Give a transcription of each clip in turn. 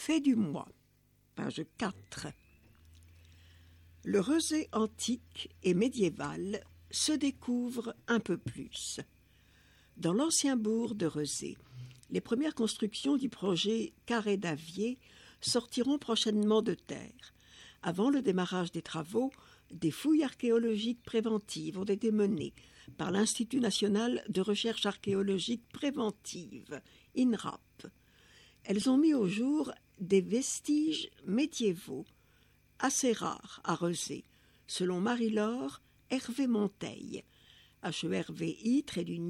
Fait du mois, page 4. Le Rezé antique et médiéval se découvre un peu plus. Dans l'ancien bourg de Rezé, les premières constructions du projet Carré d'Avier sortiront prochainement de terre. Avant le démarrage des travaux, des fouilles archéologiques préventives ont été menées par l'Institut national de recherche archéologique préventive, INRAP. Elles ont mis au jour des vestiges médiévaux, assez rares à Rezé, selon Marie-Laure Hervé Monteil, HERVI,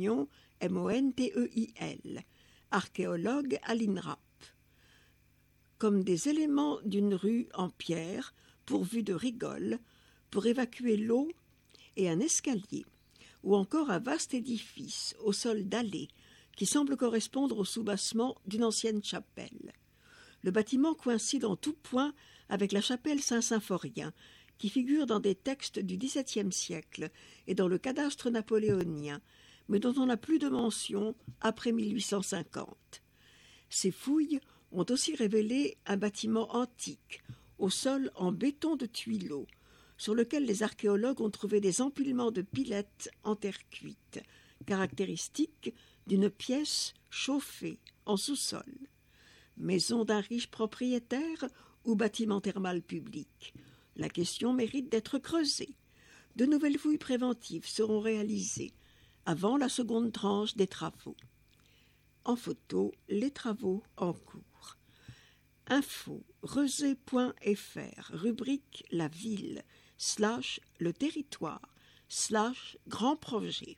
MONTEIL, archéologue à l'INRAP, comme des éléments d'une rue en pierre pourvue de rigoles pour évacuer l'eau et un escalier, ou encore un vaste édifice au sol dallé qui semble correspondre au soubassement d'une ancienne chapelle. Le bâtiment coïncide en tout point avec la chapelle Saint-Symphorien, qui figure dans des textes du XVIIe siècle et dans le cadastre napoléonien, mais dont on n'a plus de mention après 1850. Ces fouilles ont aussi révélé un bâtiment antique, au sol en béton de Tuileaux, sur lequel les archéologues ont trouvé des empilements de pilettes en terre cuite, caractéristiques d'une pièce chauffée en sous-sol. Maison d'un riche propriétaire ou bâtiment thermal public? La question mérite d'être creusée. De nouvelles fouilles préventives seront réalisées avant la seconde tranche des travaux. En photo, les travaux en cours. Info, rezé.fr, rubrique La ville, / le territoire, / grand projet.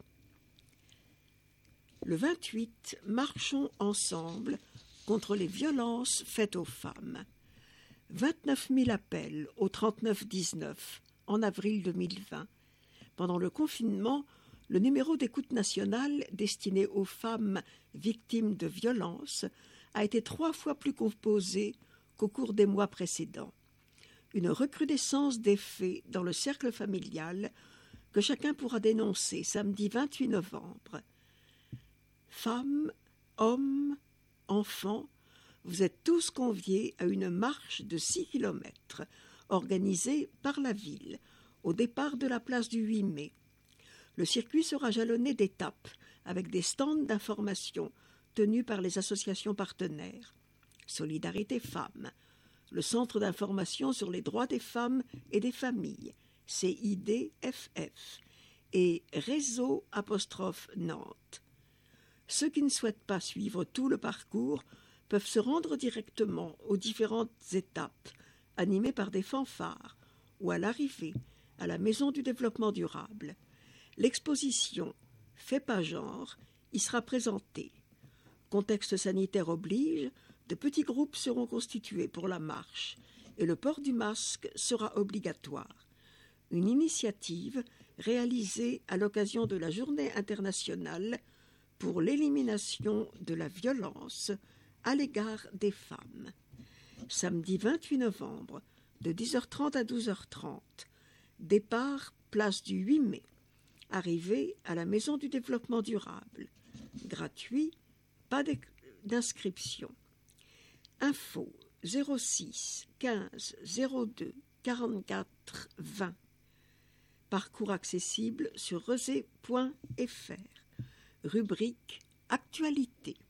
Le 28, marchons ensemble contre les violences faites aux femmes. 29 000 appels au 3919 en avril 2020. Pendant le confinement, le numéro d'écoute nationale destiné aux femmes victimes de violences a été 3 fois plus composé qu'au cours des mois précédents. Une recrudescence des faits dans le cercle familial que chacun pourra dénoncer samedi 28 novembre. Femmes, hommes, enfants, vous êtes tous conviés à une marche de 6 km organisée par la ville au départ de la place du 8 mai. Le circuit sera jalonné d'étapes avec des stands d'information tenus par les associations partenaires. Solidarité Femmes, le Centre d'information sur les droits des femmes et des familles, CIDFF, et Réseau ' Nantes. Ceux qui ne souhaitent pas suivre tout le parcours peuvent se rendre directement aux différentes étapes, animées par des fanfares, ou à l'arrivée, à la Maison du développement durable. L'exposition « Fais pas genre » y sera présentée. Contexte sanitaire oblige, de petits groupes seront constitués pour la marche et le port du masque sera obligatoire. Une initiative réalisée à l'occasion de la Journée internationale pour l'élimination de la violence à l'égard des femmes. Samedi 28 novembre, de 10h30 à 12h30. Départ, place du 8 mai. Arrivée à la Maison du développement durable. Gratuit, pas d'inscription. Info 06 15 02 44 20. Parcours accessible sur rezé.fr. Rubrique Actualité.